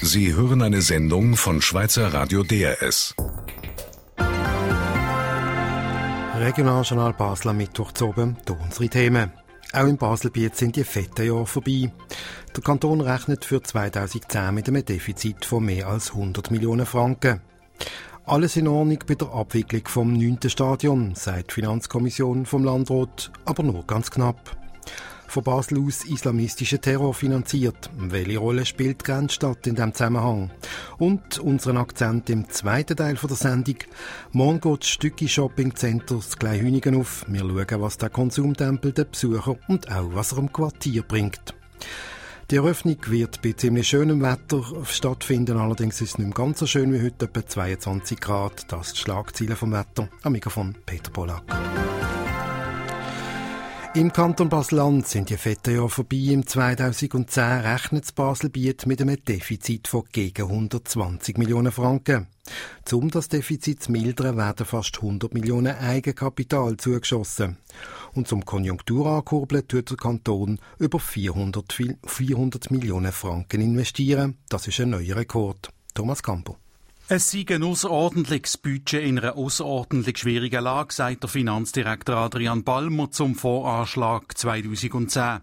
Sie hören eine Sendung von Schweizer Radio DRS. Regionaljournal Basel am Mittwoch zu oben, hier unsere Themen. Auch im Baselbiet sind die fetten Jahre vorbei. Der Kanton rechnet für 2010 mit einem Defizit von mehr als 100 Millionen Franken. Alles in Ordnung bei der Abwicklung vom 9. Stadion, sagt die Finanzkommission vom Landrat, aber nur ganz knapp. Von Basel aus islamistischer Terror finanziert. Welche Rolle spielt die Grenzstadt in diesem Zusammenhang? Und unseren Akzent im zweiten Teil der Sendung. Morgen geht das Stücki Shopping Center das Kleinhünigen auf. Wir schauen, was der Konsumtempel den Besucher und auch was er im Quartier bringt. Die Eröffnung wird bei ziemlich schönem Wetter stattfinden, allerdings ist es nicht mehr ganz so schön wie heute, etwa 22 Grad. Das ist die Schlagzeile vom Wetter. Am Mikrofon Peter Pollack. Im Kanton Basel-Land sind die fetten Jahre vorbei. Im 2010 rechnet das Baselbiet mit einem Defizit von gegen 120 Millionen Franken. Um das Defizit zu mildern, werden fast 100 Millionen Eigenkapital zugeschossen. Und zum Konjunktur ankurbeln tut der Kanton über 400 Millionen Franken investieren. Das ist ein neuer Rekord. Thomas Campo. Es sei ein ausserordentliches Budget in einer ausserordentlich schwierigen Lage, sagt der Finanzdirektor Adrian Balmer zum Voranschlag 2010.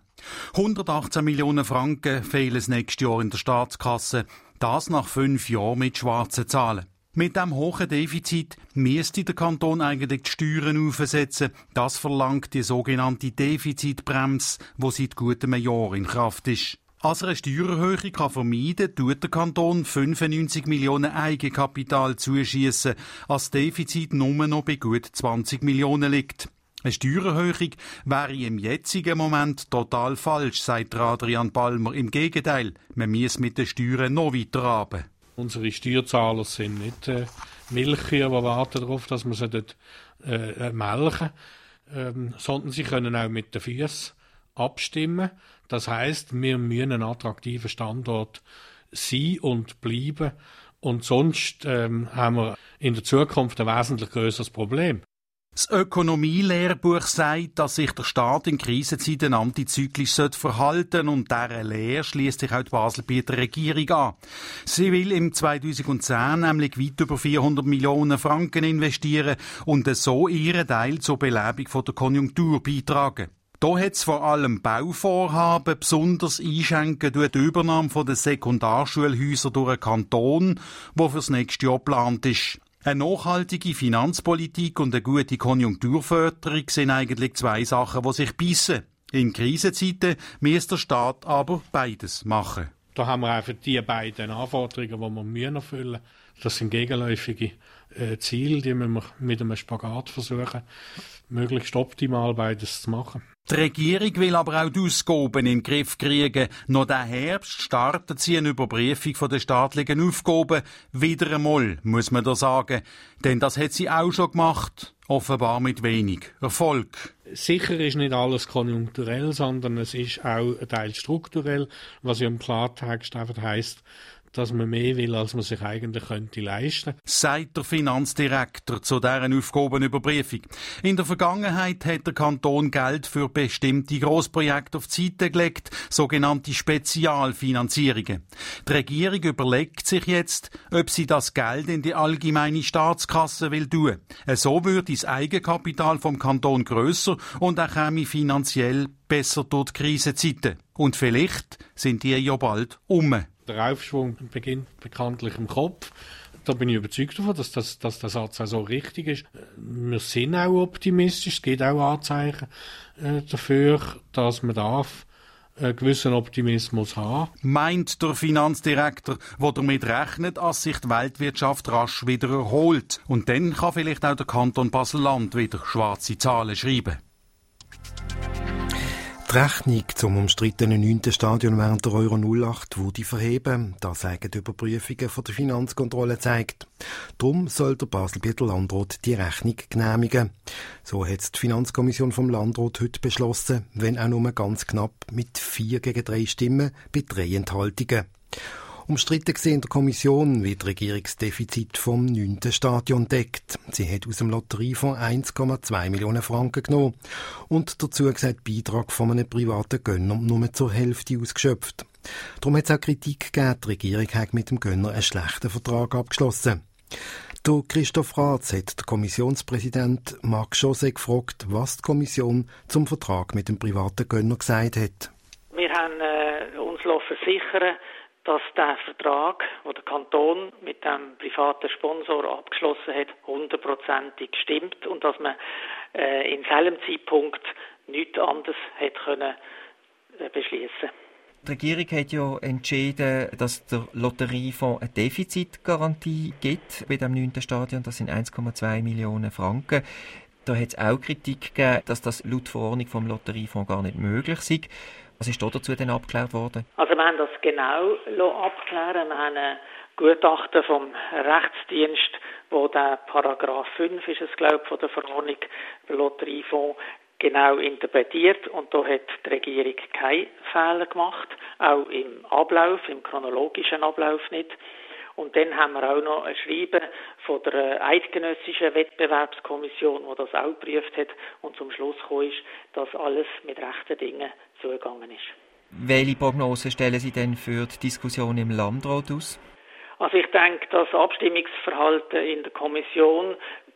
118 Millionen Franken fehlen das nächste Jahr in der Staatskasse. Das nach 5 Jahren mit schwarzen Zahlen. Mit dem hohen Defizit müsste der Kanton eigentlich die Steuern aufsetzen. Das verlangt die sogenannte Defizitbremse, die seit gutem Jahr in Kraft ist. Als er eine Steuererhöhung vermeiden kann, tut der Kanton 95 Millionen Eigenkapital zuschiessen, als das Defizit nur noch bei gut 20 Millionen liegt. Eine Steuererhöhung wäre im jetzigen Moment total falsch, sagt Adrian Balmer. Im Gegenteil, man muss mit den Steuern noch weiter runter. Unsere Steuerzahler sind nicht Milchkühe, die warten darauf, dass wir sie dort melken, sondern sie können auch mit den Füßen abstimmen. Das heisst, wir müssen ein attraktiver Standort sein und bleiben. Und sonst haben wir in der Zukunft ein wesentlich grösseres Problem. Das Ökonomie-Lehrbuch sagt, dass sich der Staat in Krisenzeiten antizyklisch verhalten sollte, und dieser Lehre schliesst sich auch die Baselbieter Regierung an. Sie will im 2010 nämlich weit über 400 Millionen Franken investieren und so ihren Teil zur Belebung der Konjunktur beitragen. Da hat es vor allem Bauvorhaben, besonders einschenken durch die Übernahme der Sekundarschulhäuser durch den Kanton, die fürs nächste Jahr geplant ist. Eine nachhaltige Finanzpolitik und eine gute Konjunkturförderung sind eigentlich 2 Sachen, die sich beißen. In Krisenzeiten muss der Staat aber beides machen. Da haben wir einfach die beiden Anforderungen, die wir erfüllen müssen. Das sind gegenläufige Ziele, die wir mit einem Spagat versuchen, möglichst optimal beides zu machen. Die Regierung will aber auch die Ausgaben in den Griff kriegen. Noch diesen Herbst startet sie eine Überprüfung der staatlichen Aufgaben. Wieder einmal, muss man da sagen. Denn das hat sie auch schon gemacht. Offenbar mit wenig Erfolg. Sicher ist nicht alles konjunkturell, sondern es ist auch ein Teil strukturell, was ja im Klartext einfach heisst, dass man mehr will, als man sich eigentlich könnte leisten. Sagt der Finanzdirektor zu deren Aufgabenüberprüfung. In der Vergangenheit hat der Kanton Geld für bestimmte Grossprojekte auf die Seite gelegt, sogenannte Spezialfinanzierungen. Die Regierung überlegt sich jetzt, ob sie das Geld in die allgemeine Staatskasse will tun. So würde das Eigenkapital vom Kanton grösser und er käme finanziell besser durch die Krisenzeiten. Und vielleicht sind die ja bald um. Der Aufschwung beginnt bekanntlich im Kopf. Da bin ich überzeugt davon, dass der Satz auch so richtig ist. Wir sind auch optimistisch. Es gibt auch Anzeichen dafür, dass man einen gewissen Optimismus haben. Meint der Finanzdirektor, der damit rechnet, dass sich die Weltwirtschaft rasch wieder erholt. Und dann kann vielleicht auch der Kanton Basel-Land wieder schwarze Zahlen schreiben. Die Rechnung zum umstrittenen 9. Stadion während der Euro 08 wurde verheben. Das sagen die Überprüfungen von der Finanzkontrolle zeigt. Darum soll der Baselbieter Landrat die Rechnung genehmigen. So hat die Finanzkommission vom Landrat heute beschlossen, wenn auch nur ganz knapp mit 4 gegen 3 Stimmen bei 3 Enthaltungen. Umstritten gesehen in der Kommission, wie das Regierungsdefizit vom 9. Stadion deckt. Sie hat aus dem Lotteriefonds 1,2 Millionen Franken genommen und dazu gesagt, Beitrag von einem privaten Gönner nur zur Hälfte ausgeschöpft. Darum hat es auch Kritik gegeben, die Regierung hat mit dem Gönner einen schlechten Vertrag abgeschlossen. Der Christoph Raths hat der Kommissionspräsident Marc José gefragt, was die Kommission zum Vertrag mit dem privaten Gönner gesagt hat. Wir haben uns versichern, dass der Vertrag, den der Kanton mit dem privaten Sponsor abgeschlossen hat, 100%ig stimmt und dass man in diesem Zeitpunkt nichts anderes hätte können beschließen. Die Regierung hat ja entschieden, dass der Lotteriefonds eine Defizitgarantie gibt bei dem 9. Stadion. Das sind 1,2 Millionen Franken. Da hat es auch Kritik gegeben, dass das laut Verordnung vom Lotteriefonds gar nicht möglich sei. Was ist dazu denn abgeklärt worden? Also wir haben das genau abklären. Wir haben ein Gutachten vom Rechtsdienst, wo der Paragraph 5 ist es, glaube ich, von der Verordnung der Lotteriefonds genau interpretiert und da hat die Regierung keine Fehler gemacht, auch im Ablauf, im chronologischen Ablauf nicht. Und dann haben wir auch noch ein Schreiben von der Eidgenössischen Wettbewerbskommission, die das auch geprüft hat und zum Schluss gekommen ist, dass alles mit rechten Dingen zugegangen ist. Welche Prognosen stellen Sie denn für die Diskussion im Landrat aus? Also ich denke, das Abstimmungsverhalten in der Kommission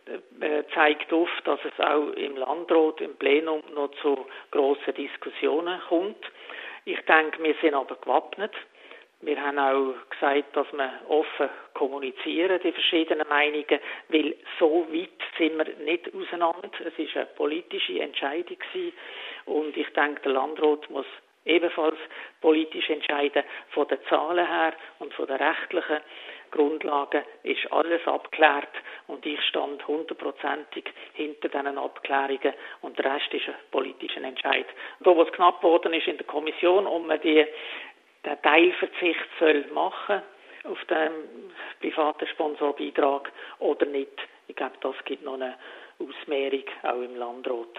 zeigt auf, dass es auch im Landrat, im Plenum noch zu grossen Diskussionen kommt. Ich denke, wir sind aber gewappnet. Wir haben auch gesagt, dass wir offen kommunizieren, die verschiedenen Meinungen, weil so weit sind wir nicht auseinander. Es war eine politische Entscheidung gewesen. Und ich denke, der Landrat muss ebenfalls politisch entscheiden. Von den Zahlen her und von den rechtlichen Grundlagen ist alles abgeklärt und ich stand 100%ig hinter diesen Abklärungen und der Rest ist ein politischer Entscheid. Da, wo es knapp geworden ist in der Kommission, ob man den Teilverzicht soll machen auf den privaten Sponsorbeitrag oder nicht, ich glaube, das gibt noch eine Ausmehrung auch im Landrat.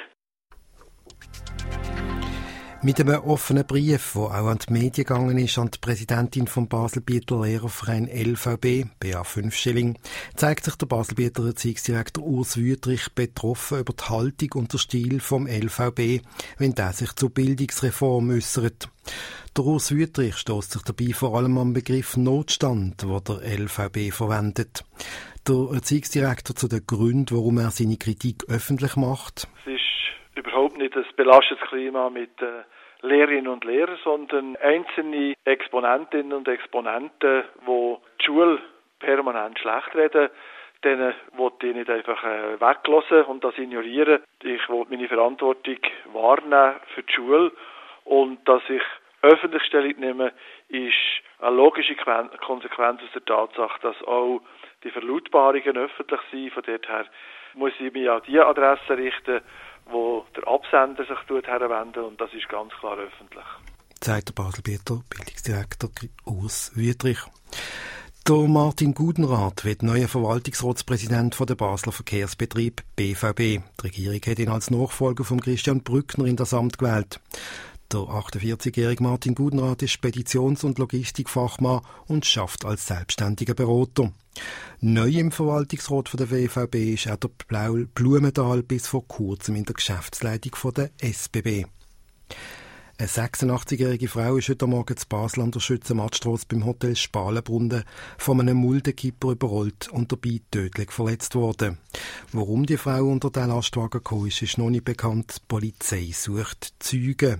Mit einem offenen Brief, der auch an die Medien gegangen ist, an die Präsidentin vom Baselbieter Lehrerverein LVB, Bea Fünfschilling, zeigt sich der Baselbieter Erziehungsdirektor Urs Wüthrich betroffen über die Haltung und den Stil vom LVB, wenn der sich zur Bildungsreform äußert. Der Urs Wüthrich stösst sich dabei vor allem am Begriff Notstand, den der LVB verwendet. Der Erziehungsdirektor zu den Gründen, warum er seine Kritik öffentlich macht. Es ist überhaupt nicht ein belastetes Klima mit Lehrerinnen und Lehrern, sondern einzelne Exponentinnen und Exponenten, die die Schule permanent schlecht reden. Denen wollte ich nicht einfach weglassen und das ignorieren. Ich wollte meine Verantwortung wahrnehmen für die Schule und dass ich öffentlich Stellung nehme, ist eine logische Konsequenz aus der Tatsache, dass auch die Verlautbarungen öffentlich sind. Von dort her muss ich mich an die Adresse richten, wo der Absender sich herwendet und das ist ganz klar öffentlich. Sagt der Baselbieter Bildungsdirektor Urs Wüthrich. Der Martin Gudenrath wird neuer Verwaltungsratspräsident der Basler Verkehrsbetrieb BVB. Die Regierung hat ihn als Nachfolger von Christian Brückner in das Amt gewählt. Der 48-jährige Martin Gudenrath ist Speditions- und Logistikfachmann und schafft als selbstständiger Berater. Neu im Verwaltungsrat der WVB ist auch der Paul Blumenthal bis vor kurzem in der Geschäftsleitung der SBB. Eine 86-jährige Frau ist heute Morgen zu Basel an der Schützenmattstrasse beim Hotel Spalenbrunnen von einem Muldenkipper überrollt und dabei tödlich verletzt worden. Warum die Frau unter den Lastwagen gekommen ist noch nicht bekannt. Die Polizei sucht Zeugen.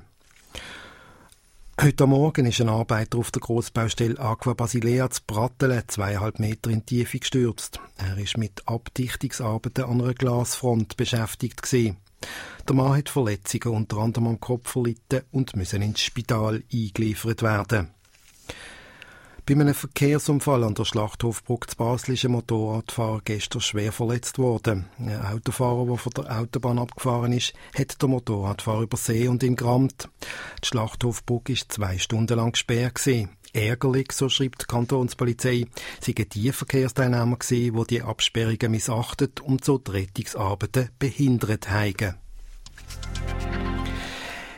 Heute Morgen ist ein Arbeiter auf der Grossbaustelle Aqua Basilea zu Brattelen 2,5 Meter in die Tiefe gestürzt. Er ist mit Abdichtungsarbeiten an einer Glasfront beschäftigt gewesen. Der Mann hat Verletzungen unter anderem am Kopf erlitten und müssen ins Spital eingeliefert werden. Bei einem Verkehrsunfall an der Schlachthofbrücke zu Basel ist ein Motorradfahrer gestern schwer verletzt worden. Ein Autofahrer, der von der Autobahn abgefahren ist, hat den Motorradfahrer übersehen und ihn gerammt. Die Schlachthofbrücke war 2 Stunden lang gesperrt gewesen. Ärgerlich, so schreibt die Kantonspolizei, seien die Verkehrsteilnehmer gewesen, die die Absperrungen missachtet und so die Rettungsarbeiten behindert haben.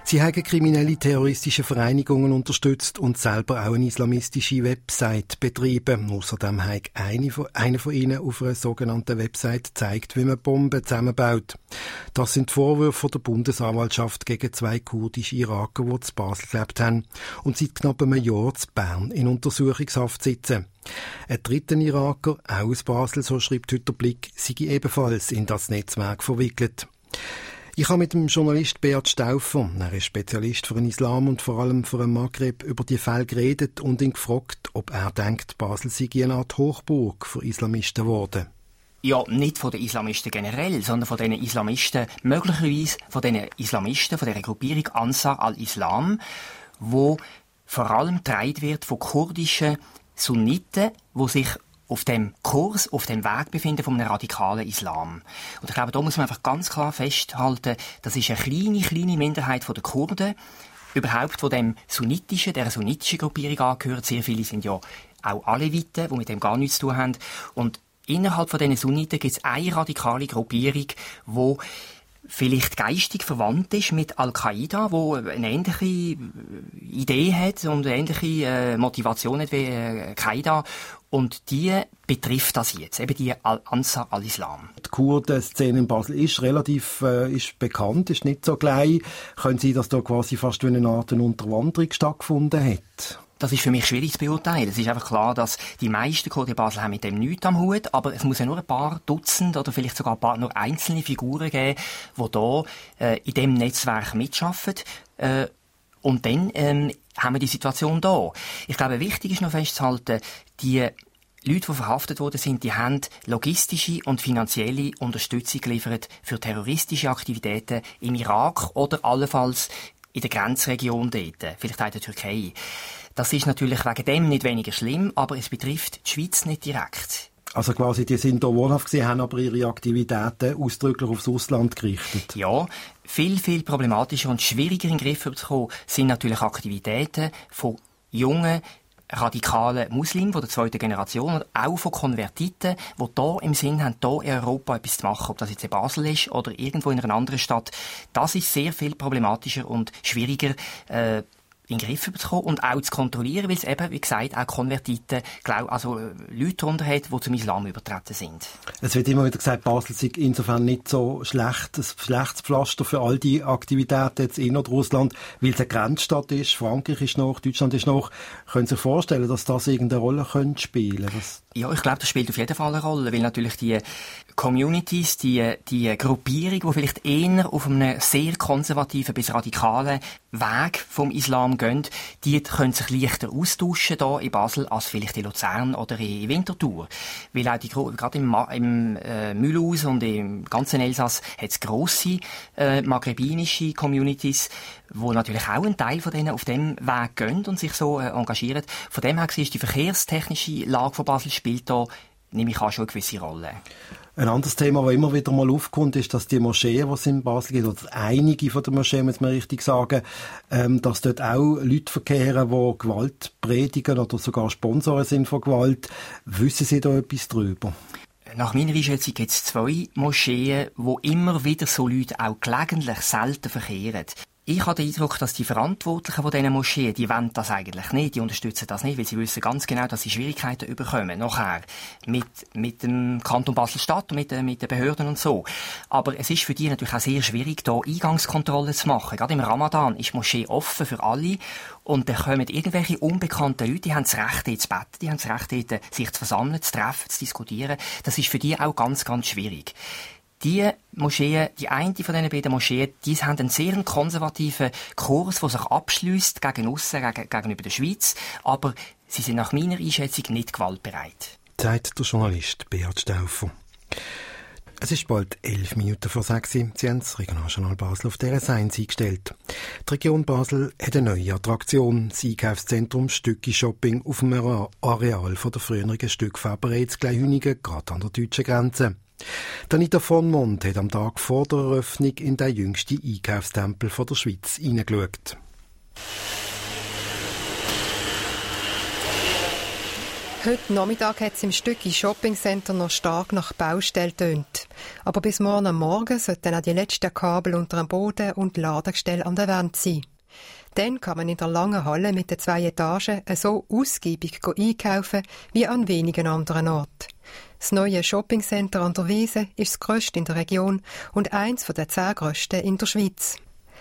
Sie haben kriminelle terroristische Vereinigungen unterstützt und selber auch eine islamistische Website betrieben. Außerdem hat einer von ihnen auf einer sogenannten Website gezeigt, wie man Bomben zusammenbaut. Das sind Vorwürfe der Bundesanwaltschaft gegen 2 kurdische Iraker, die zu Basel gelebt haben und seit knapp einem Jahr zu Bern in Untersuchungshaft sitzen. Ein dritter Iraker, auch aus Basel, so schreibt heute der Blick, sei ebenfalls in das Netzwerk verwickelt. Ich habe mit dem Journalist Beat Stauffer, er ist Spezialist für den Islam und vor allem für den Maghreb, über die Fälle geredet und ihn gefragt, ob er denkt, Basel sei eine Art Hochburg für Islamisten geworden. Ja, nicht von den Islamisten generell, sondern von den Islamisten, möglicherweise von den Islamisten, von der Gruppierung Ansar al-Islam, wo vor allem getragen wird von kurdischen Sunniten, die sich auf dem Kurs, auf dem Weg befinden von einem radikalen Islam. Und ich glaube, da muss man einfach ganz klar festhalten, das ist eine kleine Minderheit der Kurden, überhaupt von der sunnitischen Gruppierung angehört. Sehr viele sind ja auch Aleviten, die mit dem gar nichts zu tun haben. Und innerhalb von diesen Sunniten gibt es eine radikale Gruppierung, die vielleicht geistig verwandt ist mit Al-Qaida, wo eine ähnliche Idee hat und eine ähnliche Motivation hat wie Qaida. Und die betrifft das jetzt, eben die Ansar al-Islam. Die Kurden-Szene in Basel ist relativ ist bekannt, ist nicht so klein. Können Sie, dass da quasi fast wie eine Art Unterwanderung stattgefunden hat? Das ist für mich schwierig zu beurteilen. Es ist einfach klar, dass die meisten Kurden in Basel haben mit dem nichts am Hut, aber es muss ja nur ein paar Dutzend oder vielleicht sogar nur einzelne Figuren geben, die da in diesem Netzwerk mitarbeiten. Und dann haben wir die Situation da. Ich glaube, wichtig ist noch festzuhalten, die Leute, die verhaftet worden sind, die haben logistische und finanzielle Unterstützung geliefert für terroristische Aktivitäten im Irak oder allenfalls in der Grenzregion dort, vielleicht auch in der Türkei. Das ist natürlich wegen dem nicht weniger schlimm, aber es betrifft die Schweiz nicht direkt. Also quasi, die sind hier wohnhaft gewesen, haben aber ihre Aktivitäten ausdrücklich aufs Ausland gerichtet. Ja, viel problematischer und schwieriger in den Griff zu bekommen sind natürlich Aktivitäten von jungen, radikalen Muslimen von der 2. Generation und auch von Konvertiten, die hier im Sinn haben, hier in Europa etwas zu machen. Ob das jetzt in Basel ist oder irgendwo in einer anderen Stadt, das ist sehr viel problematischer und schwieriger in den Griff zu bekommen und auch zu kontrollieren, weil es eben, wie gesagt, auch Konvertiten, also Leute darunter hat, die zum Islam übertreten sind. Es wird immer wieder gesagt, Basel sei insofern nicht so schlecht, ein schlechtes Pflaster für all die Aktivitäten jetzt in Nordrussland, weil es eine Grenzstadt ist, Frankreich ist noch, Deutschland ist noch. Können Sie sich vorstellen, dass das irgendeine Rolle könnte spielen? Ja, ich glaube, das spielt auf jeden Fall eine Rolle, weil natürlich die Communities, die Gruppierung, die vielleicht eher auf einem sehr konservativen bis radikalen Weg vom Islam gehen, die können sich leichter austauschen hier in Basel als vielleicht in Luzern oder in Winterthur. Weil auch gerade im Mulhouse und im ganzen Elsass hat es grosse maghrebinische Communities, wo natürlich auch ein Teil von denen auf dem Weg gehen und sich so engagieren. Von dem her ist die verkehrstechnische Lage von Basel spielt da, nehme ich an, schon eine gewisse Rolle. Ein anderes Thema, das immer wieder mal aufkommt, ist, dass die Moscheen, die es in Basel gibt, oder einige von den Moscheen, muss man richtig sagen, dass dort auch Leute verkehren, die Gewalt predigen oder sogar Sponsoren sind von Gewalt. Wissen Sie da etwas drüber? Nach meiner Einschätzung gibt es 2 Moscheen, wo immer wieder so Leute auch gelegentlich selten verkehren. Ich habe den Eindruck, dass die Verantwortlichen von diesen Moscheen, die wollen das eigentlich nicht, die unterstützen das nicht, weil sie wissen ganz genau, dass sie Schwierigkeiten überkommen, nachher, mit dem Kanton Basel-Stadt, mit den Behörden und so. Aber es ist für die natürlich auch sehr schwierig, da Eingangskontrollen zu machen. Gerade im Ramadan ist die Moschee offen für alle und dann kommen irgendwelche unbekannten Leute, die haben das Recht, dort zu beten, die haben das Recht, sich zu versammeln, zu treffen, zu diskutieren. Das ist für die auch ganz, ganz schwierig. Die Moscheen, die eine von diesen beiden Moscheen, die haben einen sehr konservativen Kurs, der sich abschliesst gegen aussen, gegenüber der Schweiz, aber sie sind nach meiner Einschätzung nicht gewaltbereit. Sagt der Journalist Beat Stauffer. Es ist bald 11 Minuten vor 6 Uhr. Sie haben das Regionaljournal Basel auf DRS 1 eingestellt. Die Region Basel hat eine neue Attraktion, das Einkaufszentrum Stücki Shopping auf dem Areal von der früheren Stückfärberei in Gleinhünigen, gerade an der deutschen Grenze. Anita von Mond hat am Tag vor der Eröffnung in den jüngsten Einkaufstempel von der Schweiz hineingeschaut. Heute Nachmittag hat es im Stücki Shoppingcenter noch stark nach Baustelle getönt. Aber bis morgen am Morgen sollten auch die letzten Kabel unter dem Boden und Ladegestelle an der Wand sein. Dann kann man in der langen Halle mit den 2 Etagen so ausgiebig einkaufen wie an wenigen anderen Orten. Das neue Shoppingcenter an der Wiese ist das grösste in der Region und eins der 10 grössten in der Schweiz.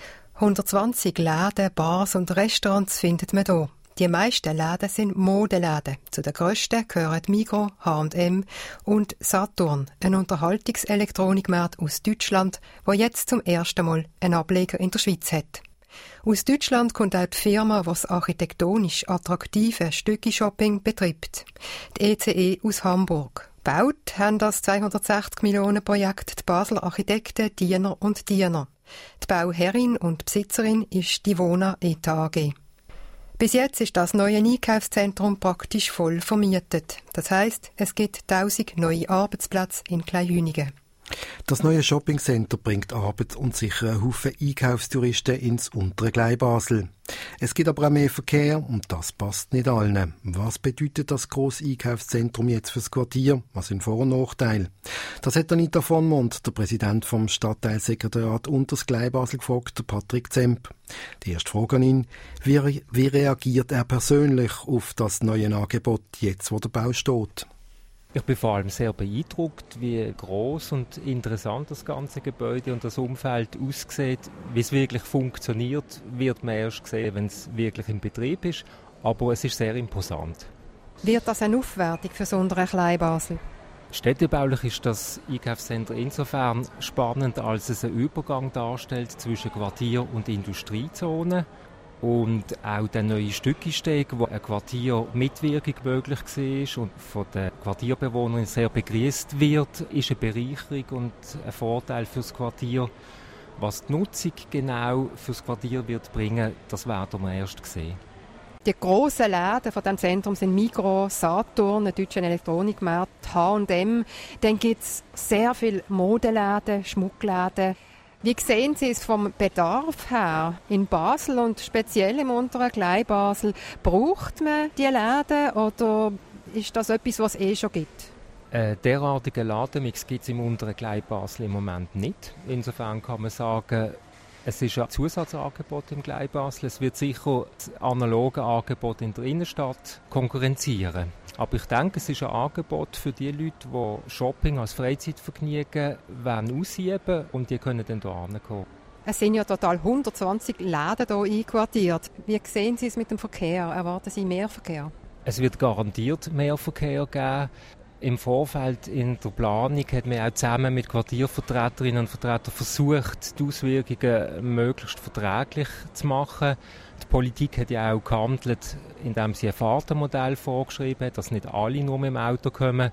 120 Läden, Bars und Restaurants findet man hier. Die meisten Läden sind Modeläden. Zu den grössten gehören Migros, H&M und Saturn, ein Unterhaltungselektronikmarkt aus Deutschland, der jetzt zum ersten Mal einen Ableger in der Schweiz hat. Aus Deutschland kommt auch die Firma, die das architektonisch attraktive Stücki-Shopping betreibt. Die ECE aus Hamburg. Gebaut haben das 260 Millionen Projekt die Basler Architekten, Diener und Diener. Die Bauherrin und Besitzerin ist die Wona ETA AG. Bis jetzt ist das neue Einkaufszentrum praktisch voll vermietet. Das heisst, es gibt 1000 neue Arbeitsplätze in Kleinhünigen. Das neue Shoppingcenter bringt Arbeit und sicher einen Haufen Einkaufstouristen ins untere Kleinbasel. Es gibt aber auch mehr Verkehr und das passt nicht allen. Was bedeutet das grosse Einkaufszentrum jetzt fürs Quartier? Was sind Vor- und Nachteile? Das hat Anita von Mond, der Präsident vom Stadtteilsekretariat Unteres Kleinbasel, gefragt, der Patrick Zemp. Die erste Frage an ihn: Wie reagiert er persönlich auf das neue Angebot, jetzt wo der Bau steht? Ich bin vor allem sehr beeindruckt, wie gross und interessant das ganze Gebäude und das Umfeld aussieht. Wie es wirklich funktioniert, wird man erst sehen, wenn es wirklich in Betrieb ist. Aber es ist sehr imposant. Wird das eine Aufwertung für das untere Kleinbasel? Städtebaulich ist das Einkaufszentrum insofern spannend, als es einen Übergang darstellt zwischen Quartier- und Industriezone. Und auch der neue Stücki-Steg, wo ein Quartier-Mitwirkung möglich war und von den Quartierbewohnern sehr begrüßt wird, ist eine Bereicherung und ein Vorteil für das Quartier. Was die Nutzung genau für das Quartier wird bringen, das werden wir erst sehen. Die grossen Läden von diesem Zentrum sind Migros, Saturn, ein deutscher Elektronikmarkt, H&M. Dann gibt es sehr viele Modeläden, Schmuckläden. Wie sehen Sie es vom Bedarf her in Basel und speziell im unteren Kleinbasel? Braucht man die Läden oder ist das etwas, was es schon gibt? Derartigen Ladenmix gibt es im unteren Kleinbasel im Moment nicht. Insofern kann man sagen, es ist ein Zusatzangebot im Kleinbasel. Es wird sicher das analoge Angebot in der Innenstadt konkurrenzieren. Aber ich denke, es ist ein Angebot für die Leute, die Shopping als Freizeitvergnügen ausüben wollen und die können dann hier hinkommen. Es sind ja total 120 Läden hier einquartiert. Wie sehen Sie es mit dem Verkehr? Erwarten Sie mehr Verkehr? Es wird garantiert mehr Verkehr geben. Im Vorfeld in der Planung hat man auch zusammen mit Quartiervertreterinnen und Vertretern versucht, die Auswirkungen möglichst verträglich zu machen. Die Politik hat ja auch gehandelt, indem sie ein Fahrtenmodell vorgeschrieben hat, dass nicht alle nur mit dem Auto kommen.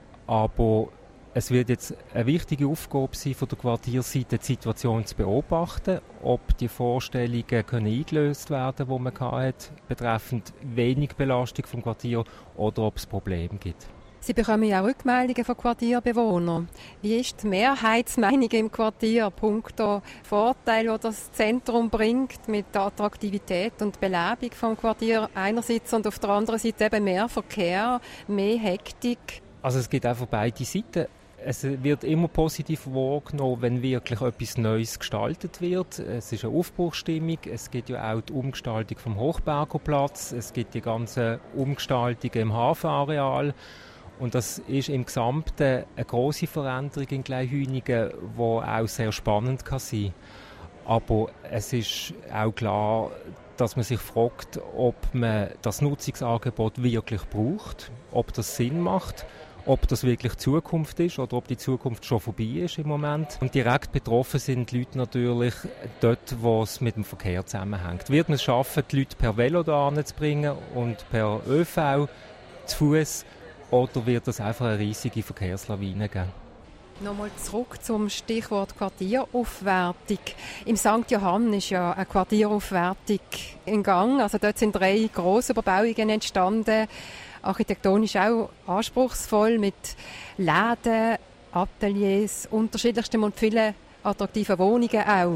Aber es wird jetzt eine wichtige Aufgabe sein, von der Quartierseite die Situation zu beobachten, ob die Vorstellungen eingelöst werden können, die man hatte, betreffend wenig Belastung vom Quartier, oder ob es Probleme gibt. Sie bekommen ja auch Rückmeldungen von Quartierbewohnern. Wie ist die Mehrheitsmeinung im Quartier, punkto Vorteile, die das Zentrum bringt mit der Attraktivität und Belebung vom Quartier einerseits und auf der anderen Seite eben mehr Verkehr, mehr Hektik? Also es gibt einfach beide Seiten. Es wird immer positiv wahrgenommen, wenn wirklich etwas Neues gestaltet wird. Es ist eine Aufbruchsstimmung. Es gibt ja auch die Umgestaltung vom Hochbergerplatz. Es gibt die ganzen Umgestaltungen im Hafenareal. Und das ist im Gesamten eine grosse Veränderung in Kleinhünigen, die auch sehr spannend kann sein. Aber es ist auch klar, dass man sich fragt, ob man das Nutzungsangebot wirklich braucht, ob das Sinn macht, ob das wirklich Zukunft ist oder ob die Zukunft schon vorbei ist im Moment. Und direkt betroffen sind die Leute natürlich dort, wo es mit dem Verkehr zusammenhängt. Wird man es schaffen, die Leute per Velo da hinzubringen und per ÖV, zu Fuß, oder wird es einfach eine riesige Verkehrslawine geben? Nochmal zurück zum Stichwort Quartieraufwertung. Im St. Johann ist ja eine Quartieraufwertung in Gang. Also dort sind 3 Grossüberbauungen entstanden. Architektonisch auch anspruchsvoll mit Läden, Ateliers, unterschiedlichstem und vielen attraktiven Wohnungen auch.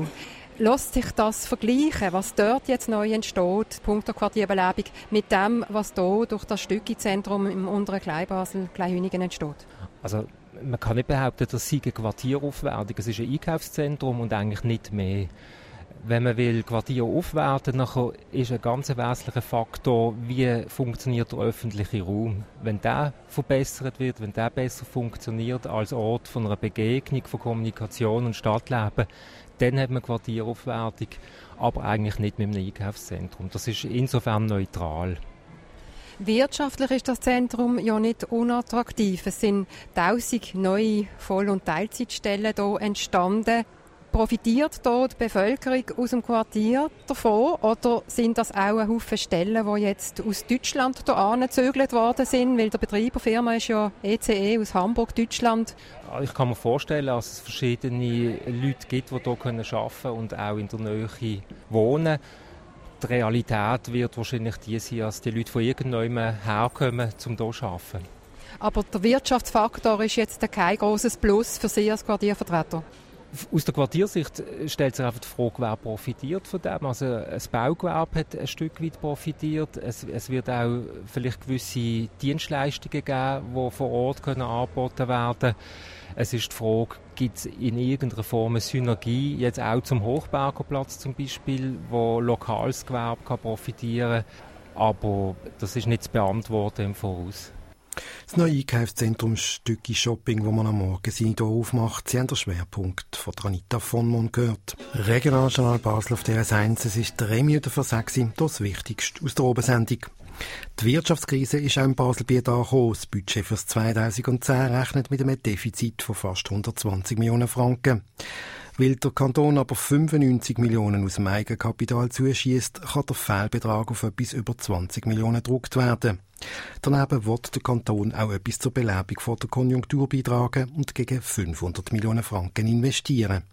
Lässt sich das vergleichen, was dort jetzt neu entsteht, punkto Quartierbelebung, mit dem, was hier durch das Stücki-Zentrum im unteren Kleinbasel, Kleinhünigen entsteht? Also man kann nicht behaupten, das sei eine Quartieraufwertung. Es ist ein Einkaufszentrum und eigentlich nicht mehr. Wenn man will Quartier aufwerten, dann ist ein ganz wesentlicher Faktor, wie funktioniert der öffentliche Raum. Wenn der verbessert wird, wenn der besser funktioniert als Ort von einer Begegnung, von Kommunikation und Stadtleben, dann hat man Quartieraufwertung, aber eigentlich nicht mit einem Einkaufszentrum. Das ist insofern neutral. Wirtschaftlich ist das Zentrum ja nicht unattraktiv. Es sind 1000 neue Voll- und Teilzeitstellen hier entstanden. Profitiert hier die Bevölkerung aus dem Quartier davon? Oder sind das auch ein Haufen Stellen, die jetzt aus Deutschland hierher gezögert worden sind? Weil der Betreiberfirma ist ja ECE aus Hamburg, Deutschland. Ich kann mir vorstellen, dass es verschiedene Leute gibt, die hier arbeiten können und auch in der Nähe wohnen. Die Realität wird wahrscheinlich die sein, dass die Leute von irgendjemandem herkommen, um hier zu arbeiten. Aber der Wirtschaftsfaktor ist jetzt kein grosses Plus für Sie als Quartiervertreter? Aus der Quartiersicht stellt sich einfach die Frage, wer profitiert von dem. Also das Baugewerbe hat ein Stück weit profitiert. Es wird auch vielleicht gewisse Dienstleistungen geben, die vor Ort angeboten werden können. Es ist die Frage, gibt es in irgendeiner Form eine Synergie, jetzt auch zum Hochberger Platz zum Beispiel, wo lokales Gewerbe profitieren kann. Aber das ist nicht zu beantworten im Voraus. Das neue Einkaufszentrum Stücki Shopping, das man am Morgen hier aufmacht, Sie haben den Schwerpunkt von Anita von Mon gehört. Regionaljournal Basel auf DRS1, es ist 3 Minuten vor 6 Uhr, das Wichtigste aus der Obersendung. Die Wirtschaftskrise ist auch im Baselbiet angekommen. Das Budget für 2010 rechnet mit einem Defizit von fast 120 Millionen Franken. Weil der Kanton aber 95 Millionen aus dem Eigenkapital zuschiesst, kann der Fehlbetrag auf etwas über 20 Millionen gedruckt werden. Daneben wird der Kanton auch etwas zur Belebung von der Konjunktur beitragen und gegen 500 Millionen Franken investieren.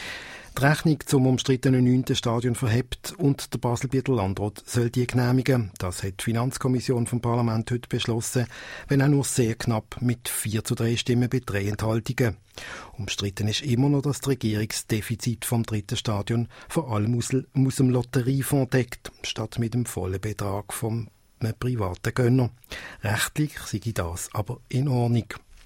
Die Rechnung zum umstrittenen 9. Stadion verhebt und der Baselbieter Landrat soll die genehmigen. Das hat die Finanzkommission vom Parlament heute beschlossen, wenn auch nur sehr knapp mit 4:3 Stimmen bei 3 Enthaltungen. Umstritten ist immer noch, dass die Regierung das Defizit vom 3. Stadion vor allem aus dem Lotteriefonds deckt, statt mit dem vollen Betrag vom privaten Gönner. Rechtlich sei das aber in Ordnung.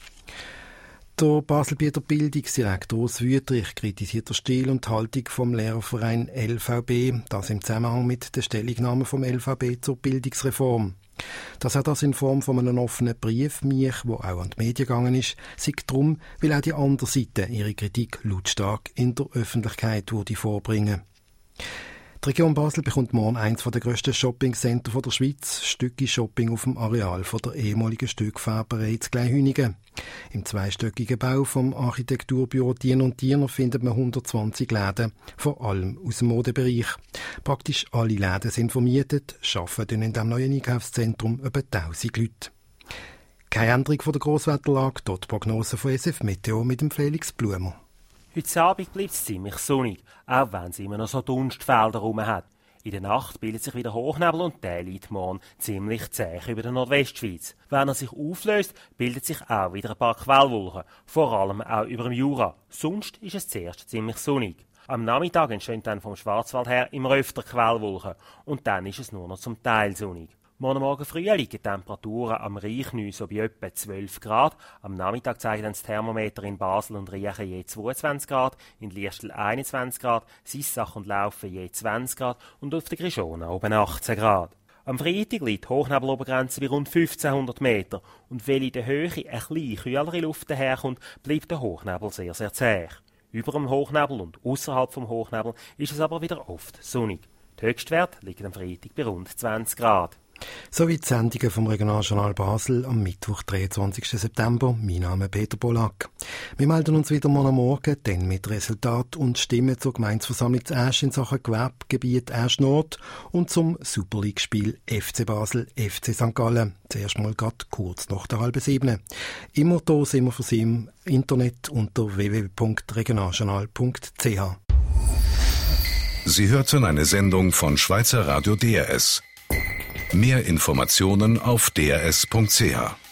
Der Baselbieter Bildungsdirektor Urs Wüthrich kritisiert den Stil und die Haltung vom Lehrerverein LVB, das im Zusammenhang mit der Stellungnahme vom LVB zur Bildungsreform. Dass er das in Form von einem offenen Brief mich, wo auch an die Medien gegangen ist, sei darum, weil auch die andere Seite ihre Kritik lautstark in der Öffentlichkeit vorbringen. Die Region Basel bekommt morgen eines der grössten Shoppingcenter der Schweiz, Stücki Shopping auf dem Areal von der ehemaligen Stückfärberei in Kleinhünigen. Im zweistöckigen Bau vom Architekturbüro Diener und Diener findet man 120 Läden, vor allem aus dem Modebereich. Praktisch alle Läden sind vermietet, arbeiten in diesem neuen Einkaufszentrum etwa 1000 Leute. Keine Änderung von der Grosswetterlage, dort die Prognose von SF Meteo mit dem Felix Blumer. Heute Abend bleibt es ziemlich sonnig, auch wenn es immer noch so Dunstfelder herum hat. In der Nacht bildet sich wieder Hochnebel und der liegt morgen ziemlich zäh über der Nordwestschweiz. Wenn er sich auflöst, bildet sich auch wieder ein paar Quellwolken, vor allem auch über dem Jura. Sonst ist es zuerst ziemlich sonnig. Am Nachmittag entstehen dann vom Schwarzwald her immer öfter Quellwolken und dann ist es nur noch zum Teil sonnig. Morgen früh liegen die Temperaturen am Reichneu so bei etwa 12 Grad. Am Nachmittag zeigen dann das Thermometer in Basel und Riechen je 22 Grad, in Liestel 21 Grad, Sissach und Laufen je 20 Grad und auf der Grischona oben 18 Grad. Am Freitag liegt die Hochnebelobergrenze bei rund 1500 Meter und weil in der Höhe ein bisschen kühlere Luft daherkommt, bleibt der Hochnebel sehr, sehr zäh. Über dem Hochnebel und außerhalb vom Hochnebel ist es aber wieder oft sonnig. Die Höchstwerte liegen am Freitag bei rund 20 Grad. Sowie die Sendungen vom Regionaljournal Basel am Mittwoch, 23. September. Mein Name ist Peter Bollack. Wir melden uns wieder morgen, dann mit Resultat und Stimmen zur Gemeindeversammlung zu Asch in Sachen Gewerbegebiet Asch Nord und zum Super League-Spiel FC Basel, FC St. Gallen. Zuerst mal gerade kurz nach der 6:30. Immer da sind wir für Sie im Internet unter www.regionaljournal.ch. Sie hörten eine Sendung von Schweizer Radio DRS. Mehr Informationen auf drs.ch.